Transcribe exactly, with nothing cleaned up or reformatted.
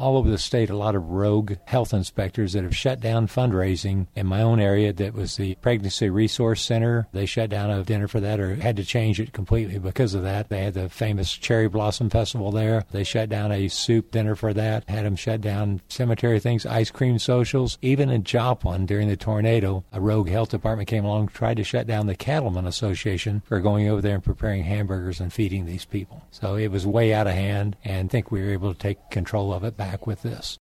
all over the state a lot of rogue health inspectors that have shut down fundraising. In my own area, that was the Pregnancy Resource Center. They shut down a dinner for that or had to change it completely because of that. They had the famous Cherry Blossom Festival there. They shut down a soup dinner for that, had them shut down cemetery things, ice cream socials. Even in Joplin during the tornado, a rogue health department came along and tried to shut down the Cattlemen Association for going over there and preparing hamburgers and feeding these people. So it was way out of hand, and I think we were able to take control of it back with this.